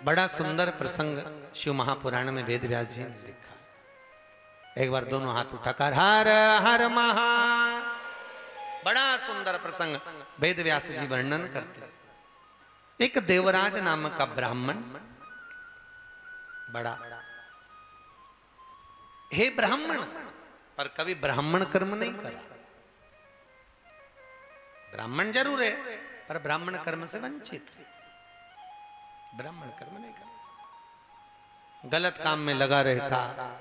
बड़ा सुंदर प्रसंग शिव महापुराण में वेद व्यास जी ने लिखा। एक बार दोनों हाथ उठाकर हर हर महा, बड़ा सुंदर प्रसंग वेद व्यास जी वर्णन करते। एक देवराज नामक का ब्राह्मण, बड़ा हे ब्राह्मण, पर कभी ब्राह्मण कर्म नहीं करा। ब्राह्मण जरूर है पर ब्राह्मण कर्म से वंचित है। ब्राह्मण कर्म नहीं करता, गलत काम में लगा रहता।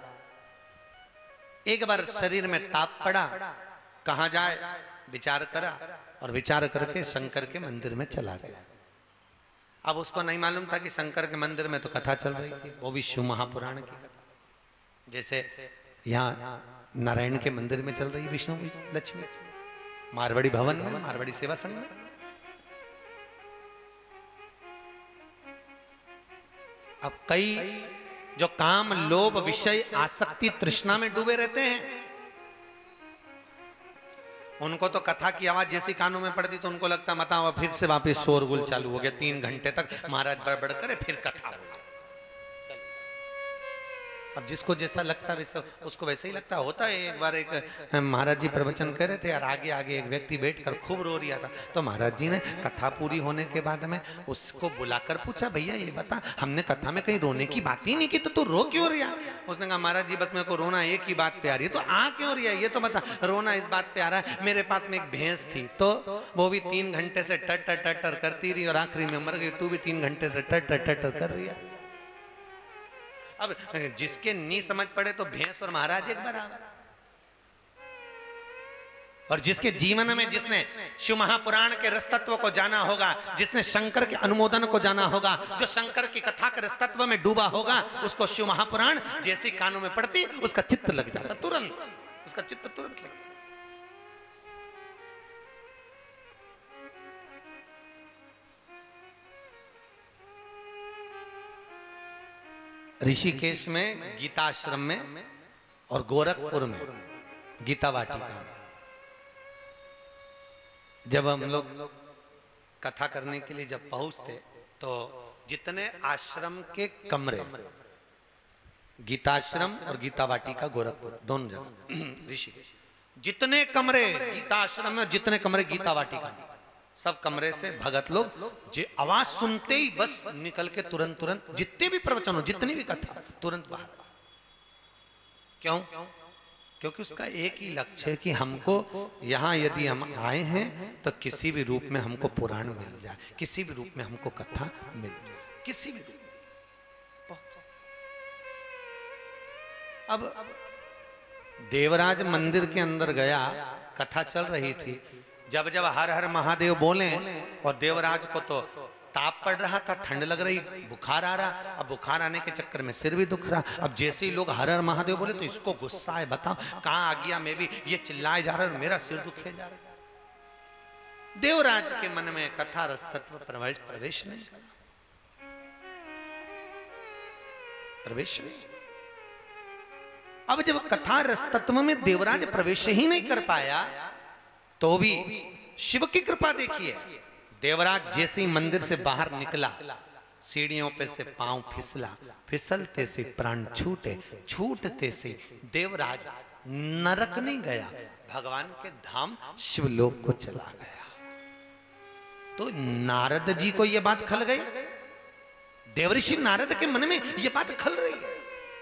एक बार शरीर में ताप पड़ा, कहां जाए विचार करा और विचार करके शंकर के मंदिर में चला गया। अब उसको नहीं मालूम था कि शंकर के मंदिर में तो कथा चल रही थी, वो भी शिव महापुराण की कथा। जैसे यहाँ नारायण के मंदिर में चल रही विष्णु लक्ष्मी, मारवाड़ी भवन में, मारवाड़ी सेवा संघ में। अब कई जो काम लोभ विषय आसक्ति तृष्णा में डूबे रहते हैं, उनको तो कथा की आवाज जैसी कानों में पड़ती तो उनको लगता मता फिर से वापस शोरगुल चालू हो गया। 3 घंटे तक महाराज बड़बड़ करे फिर कथा हो। अब जिसको जैसा लगता वैसा उसको वैसे ही लगता होता है। एक बार एक महाराज जी प्रवचन कर रहे थे और आगे आगे एक व्यक्ति बैठकर खूब रो रहा था, तो महाराज जी ने कथा पूरी होने के बाद में उसको बुलाकर पूछा, भैया ये बता, हमने कथा में कहीं रोने की बात ही नहीं की, तो तू रो क्यों रहा? उसने कहा महाराज जी बस मेरे को रोना एक ही बात पे आ रही है। तो आ क्यों रही है ये तो बता। रोना इस बात पे आ रहा है, मेरे पास में एक भैंस थी तो वो भी 3 घंटे से टर टर टर करती रही और आखिरी में मर गई। तू भी 3 घंटे से टर टर कर रही है। अब जिसके नी समझ पड़े तो भैंस और महाराज एक बराबर। और जिसके जीवन में जिसने शिव महापुराण के रस तत्व को जाना होगा, जिसने शंकर के अनुमोदन को जाना होगा, जो शंकर की कथा के रस तत्व में डूबा होगा, उसको शिव महापुराण जैसी कानों में पड़ती उसका चित्त लग जाता, तुरंत उसका चित्त तुरंत लग। ऋषिकेश में गीताश्रम में और गोरखपुर में गीता वाटिका में जब हम लोग कथा करने के लिए जब पहुंचते तो जितने आश्रम के कमरे, गीताश्रम और गीता वाटिका गोरखपुर दोनों जगह ऋषिकेश, जितने कमरे गीताश्रम में, जितने कमरे गीता वाटिका में, सब कमरे से भगत लोग जो आवाज सुनते ही बस निकल के तुरंत जितने भी प्रवचन हो, जितनी भी कथा, तुरंत बाहर। क्यों? क्योंकि उसका एक ही लक्ष्य है कि हमको यहाँ यदि हम आए हैं तो किसी भी रूप में हमको पुराण मिल जाए, किसी भी रूप में हमको कथा मिल जाए, किसी भी रूप में। अब देवराज मंदिर के अंदर गया, कथा चल रही थी। जब जब हर हर महादेव बोले और देवराज को तो ताप पड़ रहा था, ठंड लग रही, बुखार आ रहा। अब बुखार आने के चक्कर में सिर भी दुख रहा। अब जैसे ही लोग हर हर महादेव बोले तो इसको गुस्सा है, बताओ कहां आ गया मैं भी, ये चिल्लाए जा रहा है और मेरा सिर दुखे जा रहा है। देवराज के मन में कथा रस तत्व प्रवेश नहीं करा, प्रवेश नहीं। अब जब कथा रस तत्व में देवराज प्रवेश ही नहीं कर पाया तो भी शिव की कृपा देखिए। देवराज जैसे ही मंदिर से बाहर निकला, सीढ़ियों पे से पांव फिसला, फिसलते से प्राण छूटे, छूटते से देवराज नरक नहीं गया, भगवान के धाम शिवलोक को चला गया। तो नारद जी को यह बात खल गई, देवऋषि नारद के मन में यह बात खल रही है।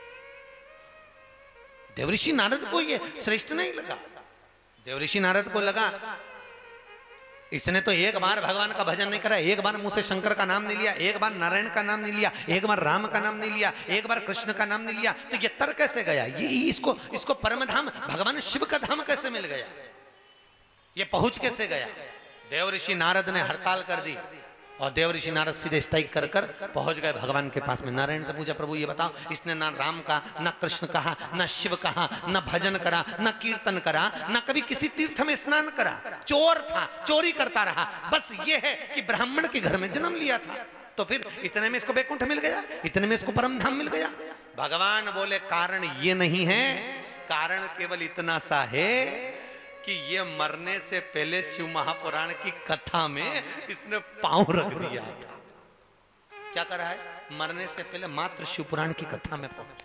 देवऋषि नारद को यह श्रेष्ठ नहीं लगा। देवऋषि नारद को लगा इसने तो एक बार भगवान का भजन नहीं करा, एक बार मुंह से शंकर का नाम नहीं लिया, एक बार नारायण का नाम नहीं लिया, एक बार राम का नाम नहीं लिया, एक बार कृष्ण का नाम नहीं लिया, तो ये तर कैसे गया? ये इसको परम धाम भगवान शिव का धाम कैसे मिल गया? ये पहुंच कैसे गया? देवऋषि नारद ने हड़ताल कर दी और देवऋषि नारद सीधे स्ट्राइक कर कर पहुंच गए भगवान के पास में। नारायण से पूछा, प्रभु ये बताओ, इसने ना राम का, ना कृष्ण कहा, ना शिव कहा, ना भजन करा, ना कीर्तन करा, ना कभी किसी तीर्थ में स्नान करा, चोर था, चोरी करता रहा, बस ये है कि ब्राह्मण के घर में जन्म लिया था, तो फिर इतने में इसको बैकुंठ मिल गया, इतने में इसको परम धाम मिल गया। भगवान बोले कारण ये नहीं है, कारण केवल इतना सा है कि ये मरने से पहले शिव महापुराण की कथा में इसने पांव रख दिया था। क्या कर रहा है? मरने से पहले मात्र शिव पुराण की कथा में पहुंचा।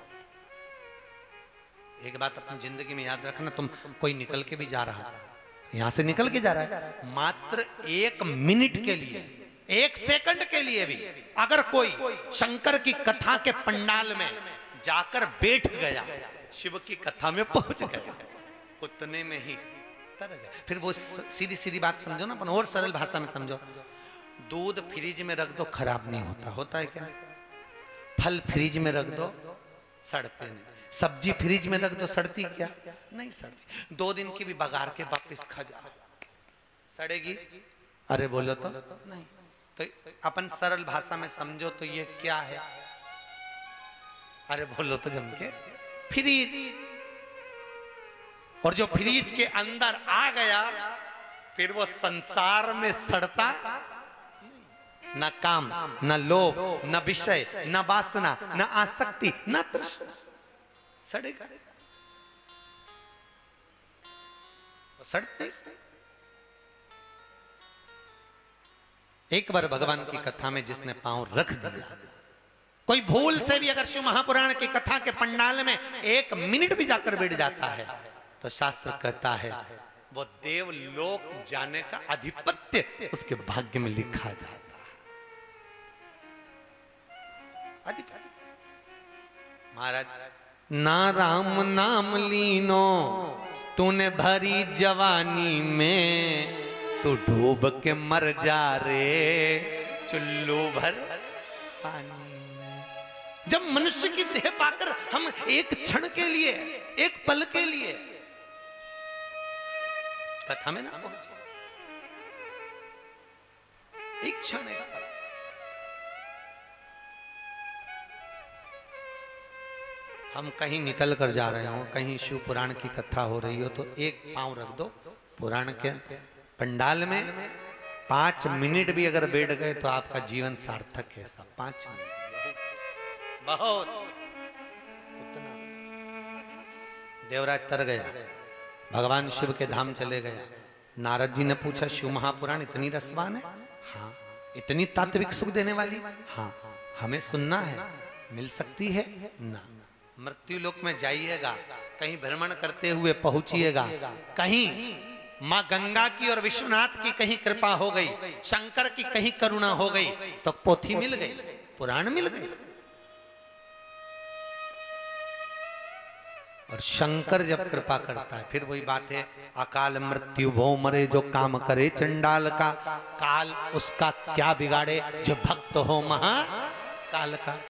एक बात अपनी जिंदगी में याद रखना, तुम कोई निकल के भी जा रहा है, यहां से निकल के जा रहा है, मात्र 1 मिनट के लिए, 1 सेकंड के लिए भी अगर कोई शंकर की कथा के पंडाल में जाकर बैठ गया, शिव की कथा में पहुंच गया, उतने में ही तर गया। फिर वो सीधी सीधी बात समझो ना, अपन और सरल भाषा में समझो। दूध फ्रिज में रख दो खराब नहीं होता, होता है क्या? फल फ्रिज में रख दो सड़ते नहीं, सब्जी फ्रिज में रख दो सड़ती क्या? नहीं सड़ती। 2 दिन की भी बगार के वापिस खा जाओ, सड़ेगी? अरे बोलो तो नहीं। तो अपन सरल भाषा में समझो तो ये क्या है? अरे बोलो तो जम के फ्रिज। और जो फ्रिज के अंदर आ गया फिर वो संसार में सड़ता, न काम, न लोभ, न विषय, न वासना, न आसक्ति, न तृष्णा, सड़ेगा। सड़ते एक बार भगवान की कथा में जिसने पांव रख दिया, कोई भूल से भी अगर शिव महापुराण की कथा के पंडाल में 1 मिनट भी जाकर बैठ जाता है तो शास्त्र कहता है वो देवलोक जाने का अधिपत्य उसके भाग्य में लिखा जाता है। महाराज, ना राम नाम लीनो तूने भरी जवानी में, तू डूब के मर जा रे चुल्लू भर पानी में। जब मनुष्य की देह पाकर हम एक क्षण के लिए, एक पल के लिए कथा में ना पहुंचे, एक क्षण, एक पल, हम कहीं निकल कर जा रहे हो, कहीं शिव पुराण की कथा हो रही हो तो एक पांव रख दो पुराण के पंडाल में। 5 मिनट भी अगर बैठ गए तो आपका जीवन सार्थक है। सब 5 मिनट बहुत, उतना। देवराज तर गया, भगवान शिव के धाम चले गया। नारद जी ने पूछा, शिव महापुराण इतनी रसवान है? हाँ। इतनी तात्विक सुख देने वाली? हाँ। हमें सुनना है, मिल सकती है ना? मृत्यु लोक में जाइएगा, कहीं भ्रमण करते हुए पहुंचिएगा, कहीं मां गंगा की और विश्वनाथ की कहीं कृपा हो गई, शंकर की कहीं करुणा हो गई तो पोथी मिल गई, पुराण मिल गई। और शंकर जब कृपा करता है फिर वही बात है, अकाल मृत्यु वो मरे जो काम करे चंडाल का, काल उसका क्या बिगाड़े जो भक्त हो महा काल का।